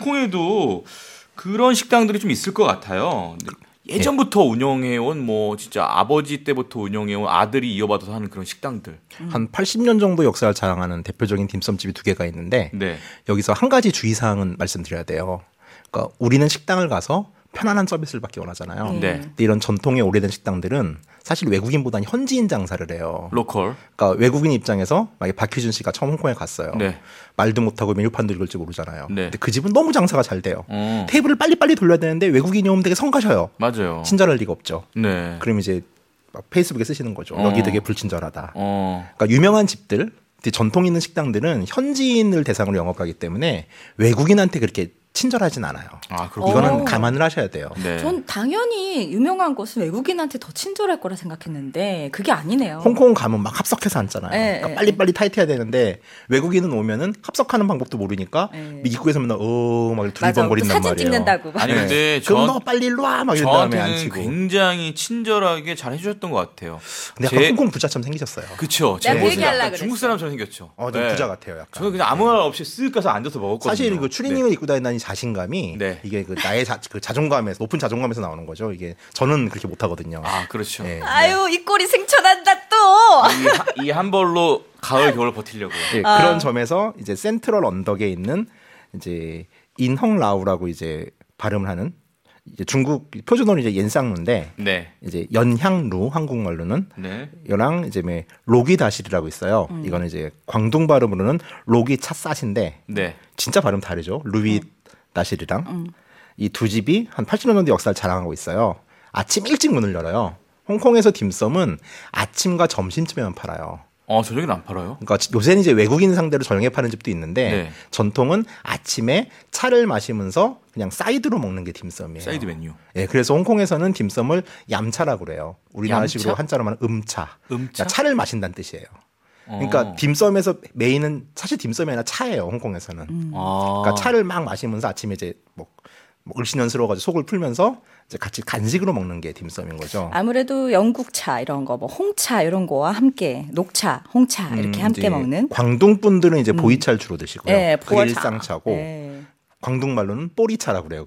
홍콩에도 그런 식당들이 좀 있을 것 같아요. 근데 예전부터 운영해온 뭐 진짜 아버지 때부터 운영해온 아들이 이어받아서 하는 그런 식당들. 한 팔십 년 정도 역사를 자랑하는 대표적인 딤섬집이 두 개가 있는데 네. 여기서 한 가지 주의사항은 말씀드려야 돼요. 그러니까 우리는 식당을 가서 편안한 서비스를 받기 원하잖아요. 네. 근데 이런 전통의 오래된 식당들은 사실 외국인보다는 현지인 장사를 해요. 로컬. 그러니까 외국인 입장에서 만약에 박희준 씨가 처음 홍콩에 갔어요. 네. 말도 못하고 메뉴판도 읽을 줄 모르잖아요. 네. 근데 그 집은 너무 장사가 잘 돼요. 어. 테이블을 빨리빨리 돌려야 되는데 외국인이 오면 되게 성가셔요. 맞아요. 친절할 리가 없죠. 네. 그럼 이제 막 페이스북에 쓰시는 거죠. 어. 여기 되게 불친절하다. 어. 그러니까 유명한 집들, 전통 있는 식당들은 현지인을 대상으로 영업하기 때문에 외국인한테 그렇게 친절하진 않아요. 아, 그렇군요. 이거는 어. 감안을 하셔야 돼요. 네. 전 당연히 유명한 곳은 외국인한테 더 친절할 거라 생각했는데 그게 아니네요. 홍콩 가면 막 합석해서 앉잖아요. 네, 그러니까 네, 빨리빨리 타이트해야 되는데 외국인은 오면은 합석하는 방법도 모르니까 네. 입구에서 맨날 어막 맞아. 또 두리번거린단 사진 말이에요. 찍는다고. 아니 근데 그럼 저, 너 빨리 일로 와! 막 이런 다음에 저한테는 앉히고. 굉장히 친절하게 잘 해주셨던 것 같아요. 근데 약간 제- 홍콩 부자처럼 생기셨어요. 그쵸. 제 내가 그 모습이 얘기하려고 약간 그랬어. 중국 사람처럼 생겼죠. 어, 좀 네. 부자 같아요, 약간. 저는 그냥 아무 말 없이 쓱 가서 앉아서 먹었거든요. 사실 그 추리닝을 네. 입고 다니는 이 자신감이 네. 이게 그 나의 자, 그 자존감에서 높은 자존감에서 나오는 거죠. 이게 저는 그렇게 못 하거든요. 아, 그렇죠. 예. 아유, 이 꼴이 생천한다 또. 이 한 벌로 가을 겨울 버티려고. 예, 아. 그런 점에서 이제 센트럴 언덕에 있는 이제 인헝라우라고 이제 발음을 하는 이제 중국 표준어는 이제 옌쌍루인데 네. 이제 연향루 한국말로는 네. 이랑 이제 뭐 로기 다실이라고 있어요. 이거는 이제 광둥 발음으로는 로기 찻쌀인데 네. 진짜 발음 다르죠. 루이 다실이랑 이 두 집이 한 팔십 년 정도 역사를 자랑하고 있어요. 아침 일찍 문을 열어요. 홍콩에서 딤섬은 아침과 점심쯤에만 팔아요. 어, 저녁에는 안 팔아요? 그러니까 요새는 이제 외국인 상대로 저녁에 파는 집도 있는데 네. 전통은 아침에 차를 마시면서 그냥 사이드로 먹는 게 딤섬이에요. 사이드 메뉴. 예, 그래서 홍콩에서는 딤섬을 얌차라고 그래요. 우리나라식으로 얌차? 한자로 말하면 음차. 음차? 그러니까 차를 마신다는 뜻이에요. 그러니까 어. 딤섬에서 메인은 사실 딤섬이 아니라 차예요. 홍콩에서는. 아. 그러니까 차를 막 마시면서 아침에 이제 뭐, 뭐 을씨년스러워가지고 속을 풀면서 이제 같이 간식으로 먹는 게 딤섬인 거죠. 아무래도 영국차 이런 거, 뭐 홍차 이런 거와 함께 녹차, 홍차 이렇게 음, 함께 이제 먹는. 광둥 분들은 이제 보이차를 주로 드시고요. 네, 그게 보아차. 일상차고 네. 광둥 말로는 뽀리차라고 그래요.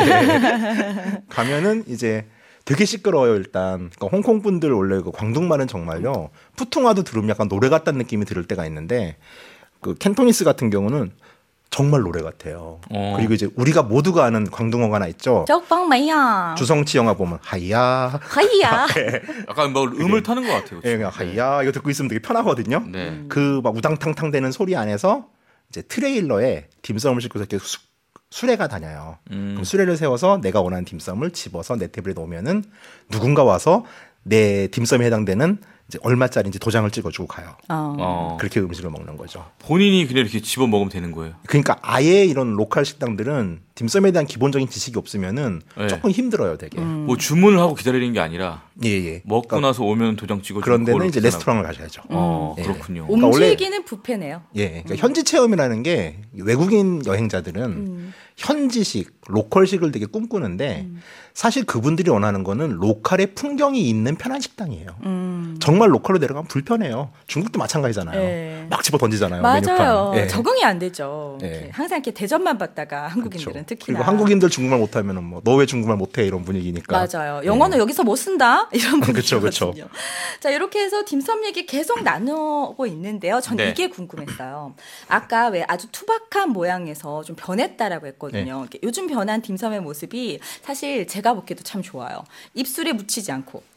네. 가면은 이제 되게 시끄러워요 일단. 그러니까 홍콩 분들 원래 그 광둥 말은 정말요 푸퉁화도 들으면 약간 노래 같다는 느낌이 들을 때가 있는데 그 캔토니스 같은 경우는 정말 노래 같아요. 어. 그리고 이제 우리가 모두가 아는 광둥어가 하나 있죠. 쪽방마야. 주성치 영화 보면 하이야, 하이야. 약간 뭐 음을 타는 것 같아요. 예, 그냥 하이야 이거 듣고 있으면 되게 편하거든요. 네. 그 막 우당탕탕 되는 소리 안에서 이제 트레일러에 딤섬을 싣고서 이렇게 수, 수레가 다녀요. 음. 그럼 수레를 세워서 내가 원하는 딤섬을 집어서 내 테이블에 놓으면은 누군가 와서 내 딤섬에 해당되는 이제 얼마짜리인지 도장을 찍어주고 가요. 어. 어. 그렇게 음식을 먹는 거죠. 본인이 그냥 이렇게 집어 먹으면 되는 거예요. 그러니까 아예 이런 로컬 식당들은 딤섬에 대한 기본적인 지식이 없으면은 네. 조금 힘들어요, 되게. 뭐 주문을 하고 기다리는 게 아니라 예, 예. 먹고 그러니까 나서 오면 도장 찍어주고 그런 데는 그걸로 이제 계산하고. 레스토랑을 가셔야죠. 어, 예. 그렇군요. 그러니까 원래- 움직이는 뷔페네요. 예, 그러니까 현지 체험이라는 게 외국인 여행자들은 음. 현지식, 로컬식을 되게 꿈꾸는데 사실 그분들이 원하는 거는 로컬의 풍경이 있는 편한 식당이에요. 음. 정말 로컬로 내려가면 불편해요. 중국도 마찬가지잖아요. 예. 막 집어 던지잖아요. 맞아요. 메뉴판. 예. 적응이 안 되죠. 예. 이렇게 항상 이렇게 대접만 받다가 한국인들은 그렇죠. 특히나. 그리고 한국인들 중국말 못하면은 뭐 너 왜 중국말 못해 이런 분위기니까. 맞아요. 영어는 여기서 못 쓴다 이런 그쵸, 분위기거든요. 그쵸. 자, 이렇게 해서 딤섬 얘기 계속 나누고 있는데요. 전 네. 이게 궁금했어요. 아까 왜 아주 투박한 모양에서 좀 변했다라고 했거든요. 이렇게 요즘 변한 딤섬의 모습이 사실 제가 보기에도 참 좋아요. 입술에 묻히지 않고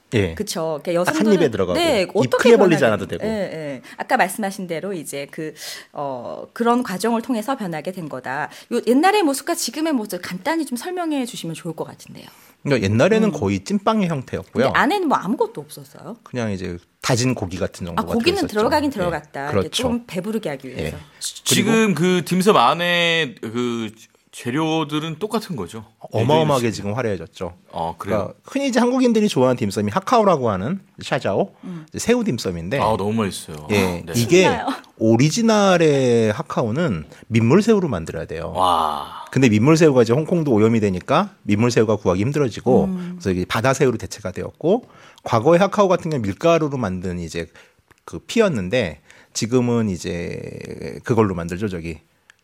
예. 그렇죠. 그러니까 딱 여성들은 한 입에 들어가고 네, 입 어떻게 크게 벌리지 변하게- 않아도 되고. 예, 예. 아까 말씀하신 대로 이제 그 어, 그런 과정을 통해서 변하게 된 거다. 요 옛날의 모습과 지금의 모습 간단히 좀 설명해 주시면 좋을 것 같은데요. 그러니까 옛날에는 거의 찐빵의 근데 형태였고요. 안에는 뭐 아무것도 없었어요. 그냥 이제 다진 고기 같은 아 정도가 고기는 들어있었죠. 들어가긴 예. 들어갔다. 이렇게 그렇죠. 좀 배부르게 하기 위해서. 예. 지금 그 딤섬 안에 그 재료들은 똑같은 거죠. 어마어마하게 지금 화려해졌죠. 어, 그래요? 그러니까 흔히 이제 한국인들이 좋아하는 딤섬이 하카오라고 하는 샤자오 이제 새우 딤섬인데 아, 너무 맛있어요. 예, 네. 이게 신나요. 오리지널의 하카오는 민물새우로 만들어야 돼요. 와. 근데 민물새우가 이제 홍콩도 오염이 되니까 민물새우가 구하기 힘들어지고 음. 그래서 이게 바다새우로 대체가 되었고 과거의 하카오 같은 경우는 밀가루로 만든 이제 그 피였는데 지금은 이제 그걸로 만들죠 저기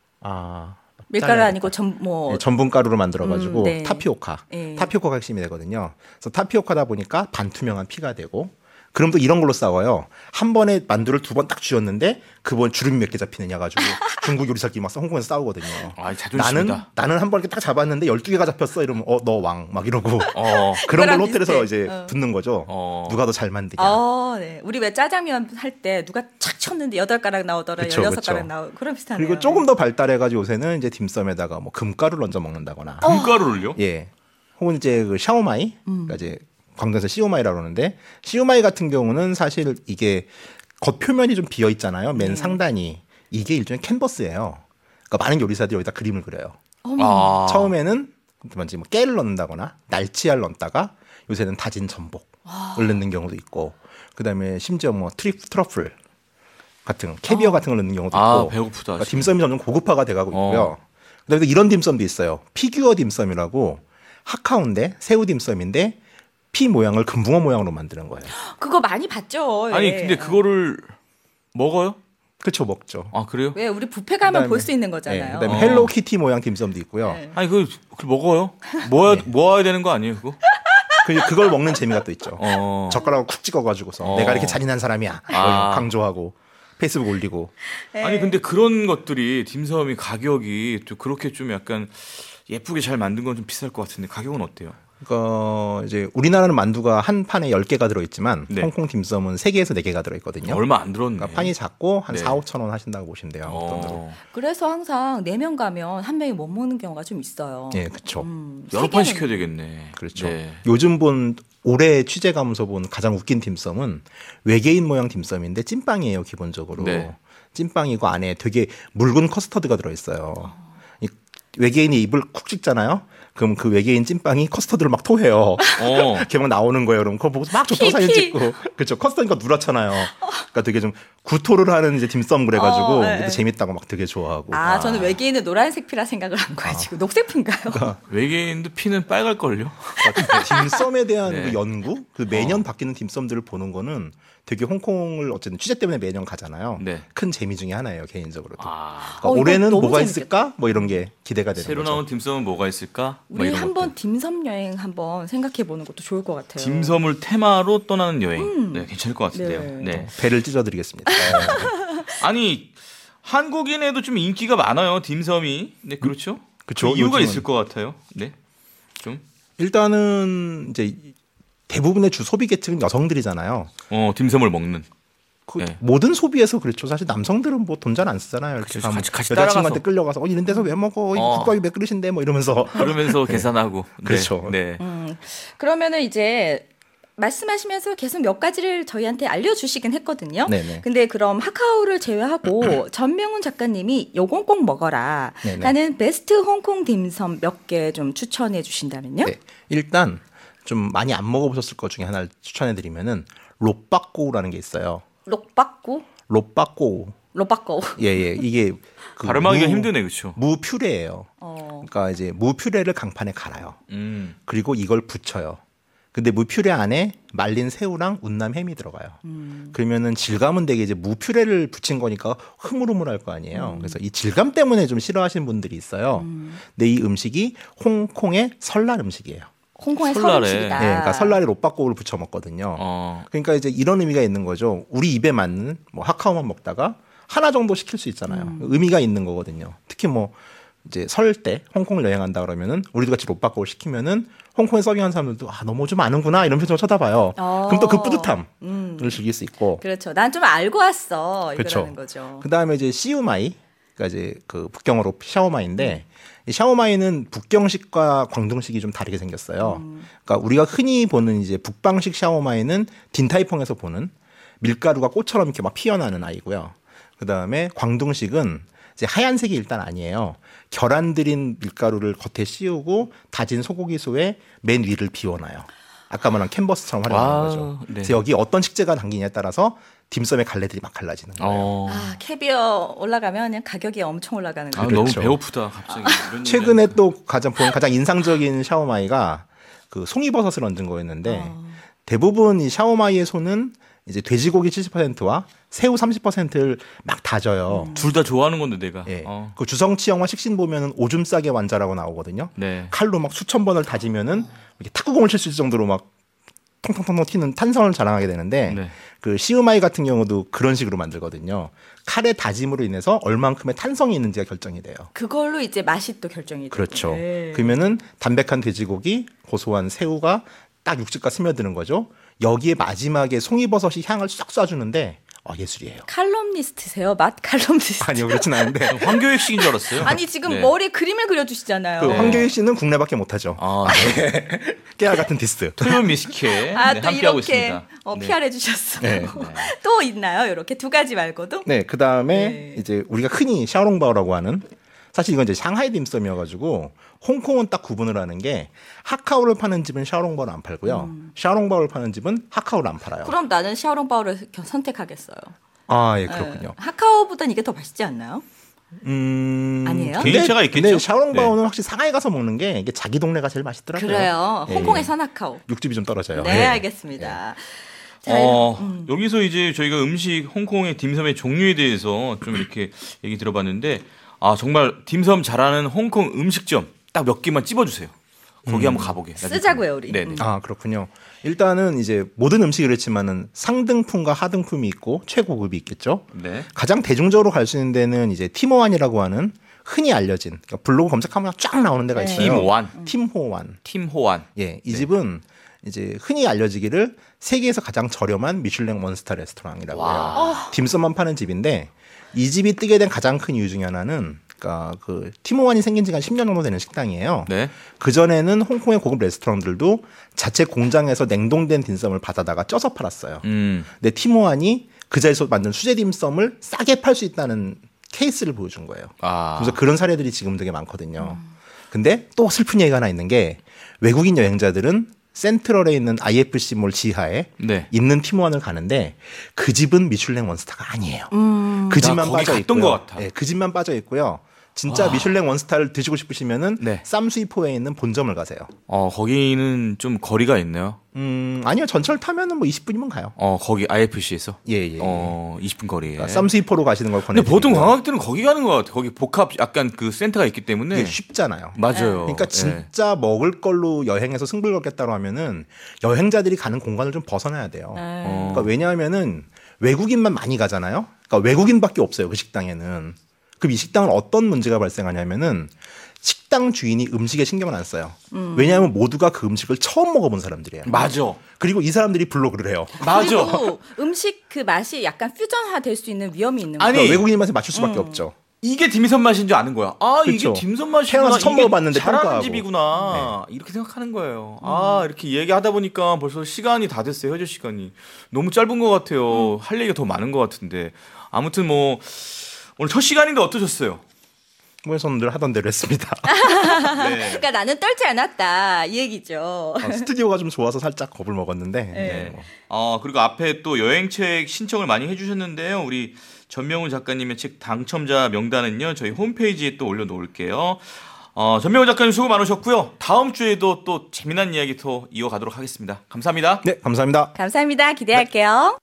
아 밀가루 잘라야 아니고 전뭐 네, 전분가루로 만들어가지고 음, 네. 타피오카, 예. 타피오카가 핵심이 되거든요. 그래서 타피오카다 보니까 반투명한 피가 되고, 그럼 또 이런 걸로 싸워요. 한 번에 만두를 두 번 딱 쥐었는데 그번 주름이 몇 개 잡히느냐 가지고 중국 요리사끼리 막 홍콩에서 싸우거든요. 아, 자존심이다. 나는 나는 한 번에 딱 잡았는데 열두 개가 잡혔어 이러면 어 너 왕 막 이러고 어. 그런 그거랑 걸로 호텔에서 비슷해. 이제 어. 붙는 거죠. 어. 누가 더 잘 만드냐. 어, 네. 우리 왜 짜장면 할 때 누가 착 쳤는데 여덟 가락 나오더라, 그쵸, 열여섯 그쵸. 가락 나오. 그런 비슷하네요. 그리고 조금 더 발달해가지고 요새는 이제 딤섬에다가 뭐 금가루를 얹어 먹는다거나. 금가루를요? 예. 혹은 이제 그 샤오마이, 그러니까 이제 광동에서 시오마이라고 그러는데 시오마이 같은 경우는 사실 이게 겉표면이 좀 비어 있잖아요. 맨 상단이 이게 일종의 캔버스예요. 그러니까 많은 요리사들이 여기다 그림을 그려요. 아. 처음에는 뭔지 뭐 깨를 넣는다거나 날치알을 넣다가 요새는 다진 전복을 넣는 경우도 있고, 그다음에 심지어 뭐 트리프 트러플 같은 캐비어 같은 걸 넣는 경우도 아, 있고. 배고프다, 그러니까 지금. 딤섬이 점점 고급화가 돼가고 있고요. 어. 그다음에 이런 딤섬도 있어요. 피규어 딤섬이라고 하카오인데 새우 딤섬인데 피 모양을 금붕어 모양으로 만드는 거예요. 그거 많이 봤죠. 예. 아니, 근데 그거를 먹어요? 그렇죠, 먹죠. 아, 그래요? 왜 우리 뷔페 가면 그다음에- 볼 수 있는 네, 거잖아요. 그다음에 어. 헬로키티 모양 딤섬도 있고요. 네. 아니, 그, 그 먹어요? 모아, 모아야 되는 거 아니에요, 그거? 그, 그걸 먹는 재미가 또 있죠. 어. 젓가락을 쿡 찍어가지고서 어. 내가 이렇게 잔인한 사람이야. 뭐 아. 이런 강조하고 페이스북 올리고. 아니 근데 그런 것들이 딤섬이 가격이 또 그렇게 좀 약간 예쁘게 잘 만든 건 좀 비쌀 것 같은데 가격은 어때요? 그러니까 이제 우리나라는 만두가 한 판에 열 개가 들어있지만 네. 홍콩 딤섬은 세 개에서 네 개가 들어있거든요. 얼마 안 들었네. 그러니까 판이 작고 한 네. 사, 오천 원 하신다고 보시면 돼요. 어떤 데로. 어. 그래서 항상 네 명 가면 한 명이 못 먹는 경우가 좀 있어요. 예, 그렇죠. 음, 여러 세 판 개는- 시켜야 되겠네. 그렇죠. 네. 요즘 본 올해 취재 가면서 본 가장 웃긴 딤섬은 외계인 모양 딤섬인데 찐빵이에요, 기본적으로. 네. 찐빵이고 안에 되게 묽은 커스터드가 들어있어요. 이 외계인이 입을 쿡 찍잖아요. 그럼 그 외계인 찐빵이 커스터드를 막 토해요. 어. 이렇게 막 나오는 거예요. 그럼 그거 보고 막 좋다고 피, 사진 피. 찍고. 그렇죠. 커스터드니까 누렇잖아요. 그러니까 되게 좀 구토를 하는 이제 딤섬 그래가지고 어, 네, 근데 네. 재밌다고 막 되게 좋아하고. 아, 저는 외계인은 노란색 피라 생각을 한 거예요. 지금 녹색 피인가요? 외계인도 피는 빨갈걸요? 그러니까 딤섬에 대한 네. 그 연구, 그 매년 어. 바뀌는 딤섬들을 보는 거는 되게 홍콩을 어쨌든 취재 때문에 매년 가잖아요. 네. 큰 재미 중에 하나예요, 개인적으로도. 아. 그러니까 어, 이거 올해는 너무 뭐가 재밌겠다. 있을까? 뭐 이런 게 기대가 되는 새로 거죠. 나온 딤섬은 뭐가 있을까? 뭐 우리 이런 한번 것들. 딤섬 여행 한번 생각해 보는 것도 좋을 것 같아요. 딤섬을 테마로 떠나는 여행. 네, 괜찮을 것 같은데요. 네. 네. 배를 찢어드리겠습니다. 아니 한국인에도 좀 인기가 많아요. dim섬이. 네, 그렇죠. 그쵸, 그 이유가 요즘은. 있을 것 같아요. 네. 좀. 일단은 이제 대부분의 주 소비 계층은 여성들이잖아요. 어, 딤섬을 먹는. 그 네. 모든 소비에서 그렇죠. 사실 남성들은 뭐 돈 잘 안 쓰잖아요. 이렇게 그렇죠. 가면 같이- 같이 여자친구한테 따라가서. 끌려가서 어 이런 데서 왜 먹어? 이 어. 국밥이 몇 그릇인데 뭐 이러면서 그러면서 계산하고. 네. 그렇죠. 네. 음, 그러면은 이제 말씀하시면서 계속 몇 가지를 저희한테 알려주시긴 했거든요. 네네. 근데 그럼 하카오를 제외하고 전명훈 작가님이 요건 꼭 먹어라 네네. 하는 베스트 홍콩 딤섬 몇 개 좀 추천해 주신다면요? 네. 일단 좀 많이 안 먹어보셨을 것 중에 하나를 추천해드리면은 롯바꼬우라는 게 있어요. 록박구? 롯바꼬우. 록박구. 예예. 이게 그 발음하기가 무- 힘드네, 그렇죠. 무 퓨레예요. 어. 그러니까 이제 무 퓨레를 강판에 갈아요. 음. 그리고 이걸 부쳐요. 근데 무 퓨레 안에 말린 새우랑 운남 햄이 들어가요. 음. 그러면은 질감은 되게 이제 무 퓨레를 붙인 거니까 흐물흐물할 거 아니에요. 음. 그래서 이 질감 때문에 좀 싫어하시는 분들이 있어요. 근데 이 음식이 홍콩의 설날 음식이에요. 홍콩의 설날에. 설음식이다. 네, 그러니까 설날에 롯바꼬우를 부쳐 먹거든요. 어. 그러니까 이제 이런 의미가 있는 거죠. 우리 입에 맞는 뭐 하카오만 먹다가 하나 정도 시킬 수 있잖아요. 의미가 있는 거거든요. 특히 뭐 이제 설 때 홍콩을 여행한다 그러면은 우리도 같이 롯바꿔를 시키면은 홍콩에 서빙하는 사람들도 아 너무 좀 아는구나 이런 표정을 쳐다봐요. 어. 그럼 또 그 뿌듯함을 음. 즐길 수 있고. 그렇죠. 난 좀 알고 왔어. 그렇죠. 이거라는 거죠. 그 다음에 이제 시우마이, 그러니까 이제 그 북경어로 샤오마이인데 음. 이 샤오마이는 북경식과 광둥식이 좀 다르게 생겼어요. 음. 그러니까 우리가 흔히 보는 이제 북방식 샤오마이는 딘타이퐁에서 보는 밀가루가 꽃처럼 이렇게 막 피어나는 아이고요. 그 다음에 광둥식은 이제 하얀색이 일단 아니에요. 결안 들인 밀가루를 겉에 씌우고 다진 소고기 소에 맨 위를 비워놔요. 아까 말한 캔버스처럼 활용하는 와, 거죠. 네. 그래서 여기 어떤 식재가 담기냐에 따라서 딤섬의 갈래들이 막 갈라지는 거예요. 어. 아, 캐비어 올라가면 그냥 가격이 엄청 올라가는 아, 거예요. 너무 그렇죠. 배고프다 갑자기. 이런 최근에 얘기하니까. 또 가장 본 가장 인상적인 샤오마이가 그 송이버섯을 얹은 거였는데 어. 대부분 이 샤오마이의 손은 이제 돼지고기 칠십 퍼센트와 새우 삼십 퍼센트를 막 다져요. 음. 둘 다 좋아하는 건데 내가. 예. 어. 그 주성치 영화 식신 보면은 오줌 싸개 완자라고 나오거든요. 네. 칼로 막 수천 번을 다지면은 이렇게 탁구공을 칠 수 있을 정도로 막 통통통통 튀는 탄성을 자랑하게 되는데 네. 그 시우마이 같은 경우도 그런 식으로 만들거든요. 칼의 다짐으로 인해서 얼만큼의 탄성이 있는지가 결정이 돼요. 그걸로 이제 맛이 또 결정이 되고. 그렇죠. 네. 그러면은 담백한 돼지고기, 고소한 새우가 딱 육즙과 스며드는 거죠. 여기에 마지막에 송이버섯이 향을 싹 쏴주는데 어, 예술이에요. 칼럼니스트세요? 맛 칼럼니스트. 아니요, 그렇진 않은데. 황교익식인 줄 알았어요. 아니 지금 네. 머리에 그림을 그려주시잖아요. 그 황교익 씨는 국내밖에 못하죠. 아, 네. 깨알 같은 디스. 토요 미스케 아, 네, 또 함께하고 이렇게 있습니다. 어, 네. 피아르 해주셨어요. 네. 또 있나요? 이렇게 두 가지 말고도? 네, 그 다음에 네. 이제 우리가 흔히 샤오롱바오라고 하는 사실 이건 이제 상하이 딤섬이어가지고 홍콩은 딱 구분을 하는 게 하카오를 파는 집은 샤오롱바오를 안 팔고요. 음. 샤오롱바오를 파는 집은 하카오를 안 팔아요. 그럼 나는 샤오롱바오를 선택하겠어요. 아, 예, 그렇군요. 네. 하카오보단 이게 더 맛있지 않나요? 음, 아니에요? 근데- 개인차가 있겠죠? 근데 샤오롱바오는 확실히 상하이 가서 먹는 게 이게 자기 동네가 제일 맛있더라고요. 그래요. 예, 홍콩에선 하카오. 육즙이 좀 떨어져요. 네, 예. 알겠습니다. 자, 어, 음. 여기서 이제 저희가 음식 홍콩의 딤섬의 종류에 대해서 좀 이렇게 얘기 들어봤는데 아 정말 딤섬 잘하는 홍콩 음식점 딱 몇 개만 찝어주세요. 거기 한번 가보게. 쓰자고요, 우리. 네네. 음. 아, 그렇군요. 일단은 이제 모든 음식이 그렇지만은 상등품과 하등품이 있고 최고급이 있겠죠. 네. 가장 대중적으로 갈 수 있는 데는 이제 팀호환이라고 하는 흔히 알려진 그러니까 블로그 검색하면 쫙 나오는 데가 네. 있어요. 팀호환. 팀호환. 팀호환. 예, 이 네. 집은 이제 흔히 알려지기를 세계에서 가장 저렴한 미슐랭 원스타 레스토랑이라고 해요. 딤섬만 파는 집인데 이 집이 뜨게 된 가장 큰 이유 중에 하나는 그러니까 그 팀호환이 생긴 지가 한 십 년 정도 되는 식당이에요. 네. 그 전에는 홍콩의 고급 레스토랑들도 자체 공장에서 냉동된 딤섬을 받아다가 쪄서 팔았어요. 음. 근데 팀호환이 그 자리에서 만든 수제 딤섬을 싸게 팔 수 있다는 케이스를 보여준 거예요. 아. 그래서 그런 사례들이 지금 되게 많거든요. 근데 또 슬픈 얘기가 하나 있는 게 외국인 여행자들은 센트럴에 있는 아이에프씨몰 지하에 네. 있는 팀원을 가는데 그 집은 미슐랭 원스타가 아니에요. 음. 그 집만 나 거기 빠져 갔던 있고요. 것 같아. 네, 그 집만 빠져 있고요. 진짜 와. 미슐랭 원스타를 드시고 싶으시면은 네. 쌈수이포에 있는 본점을 가세요. 어 거기는 좀 거리가 있나요? 음, 아니요. 전철 타면은 뭐 이십 분이면 가요. 어 거기 아이에프씨에서. 예, 예. 예. 어 이십 분 거리에. 그러니까 쌈수이포로 가시는 걸 네. 근데 권해드리고요. 보통 관광객들은 거기 가는 것 같아. 거기 복합 약간 그 센터가 있기 때문에. 이게 쉽잖아요. 맞아요. 그러니까 예. 진짜 먹을 걸로 여행해서 승부를 걸겠다고 하면은 여행자들이 가는 공간을 좀 벗어나야 돼요. 네. 어. 그러니까 왜냐하면은 외국인만 많이 가잖아요. 그러니까 외국인밖에 없어요. 그 식당에는. 그럼 이 식당은 어떤 문제가 발생하냐면은 식당 주인이 음식에 신경을 안 써요. 음. 왜냐하면 모두가 그 음식을 처음 먹어본 사람들이에요. 맞아. 그리고 이 사람들이 블로그를 해요. 맞아. 그리고 음식 그 맛이 약간 퓨전화 될 수 있는 위험이 있는 아니, 거예요. 그러니까 외국인 맛에 맞출 수밖에 음. 없죠. 이게 딤섬 맛인 줄 아는 거야. 아 그쵸. 이게 딤섬 맛이구나. 태어나서 처음 이게 먹어봤는데 잘하는 평가하고. 집이구나. 이렇게 생각하는 거예요. 아 이렇게 얘기하다 보니까 벌써 시간이 다 됐어요. 헤어질 시간이 너무 짧은 것 같아요. 할 얘기가 더 많은 것 같은데 아무튼 뭐 오늘 첫 시간인데 어떠셨어요? 뭐 저는 늘 하던 대로 했습니다. 네. 그러니까 나는 떨지 않았다 이 얘기죠. 어, 스튜디오가 좀 좋아서 살짝 겁을 먹었는데. 네. 뭐. 어 그리고 앞에 또 여행책 신청을 많이 해주셨는데요. 우리 전명훈 작가님의 책 당첨자 명단은요 저희 홈페이지에 또 올려놓을게요. 어, 전명훈 작가님 수고 많으셨고요. 다음 주에도 또 재미난 이야기 더 이어가도록 하겠습니다. 감사합니다. 네, 감사합니다. 감사합니다. 기대할게요.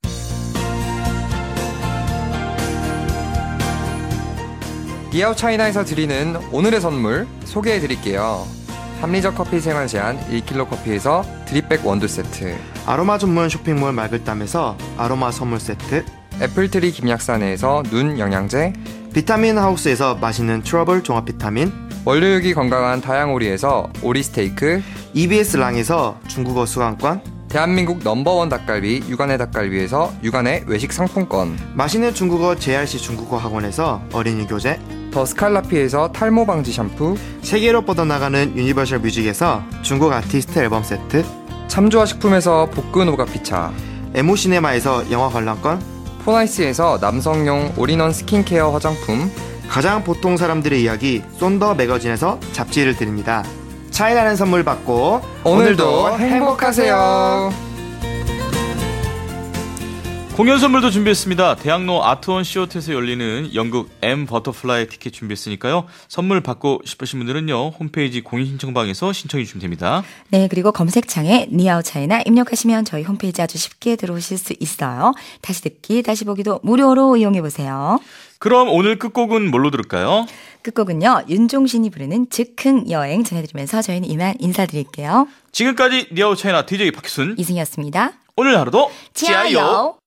비아웃 차이나에서 드리는 오늘의 선물 소개해 드릴게요. 합리적 커피 생활 제한 일 킬로그램 커피에서 드립백 원두 세트, 아로마 전문 쇼핑몰 말글담에서 아로마 선물 세트, 애플트리 김약사내에서 눈 영양제, 비타민 하우스에서 맛있는 트러블 종합 비타민, 원료육이 건강한 다양오리에서 오리 스테이크, 이비에스 랑에서 중국어 수강권, 대한민국 넘버원 닭갈비 육안의 닭갈비에서 육안의 외식 상품권, 맛있는 중국어 제이알씨 중국어 학원에서 어린이 교재, 더 스칼라피에서 탈모 방지 샴푸, 세계로 뻗어나가는 유니버셜 뮤직에서 중국 아티스트 앨범 세트, 참조화 식품에서 볶은 오가피차, 에모시네마에서 영화 관람권, 포나이스에서 남성용 올인원 스킨케어 화장품, 가장 보통 사람들의 이야기 쏜더 매거진에서 잡지를 드립니다. 차이나는 선물 받고 오늘도 행복하세요. 공연 선물도 준비했습니다. 대학로 아트원 시어터에서 열리는 연극 M 버터플라이 티켓 준비했으니까요. 선물 받고 싶으신 분들은요. 홈페이지 공인 신청방에서 신청해 주시면 됩니다. 네, 그리고 검색창에 니아우 차이나 입력하시면 저희 홈페이지 아주 쉽게 들어오실 수 있어요. 다시 듣기, 다시 보기도 무료로 이용해 보세요. 그럼 오늘 끝곡은 뭘로 들을까요? 끝곡은요. 윤종신이 부르는 즉흥 여행 전해드리면서 저희는 이만 인사드릴게요. 지금까지 니아우 차이나 디제이 박희순 이승이었습니다. 오늘 하루도 지아요.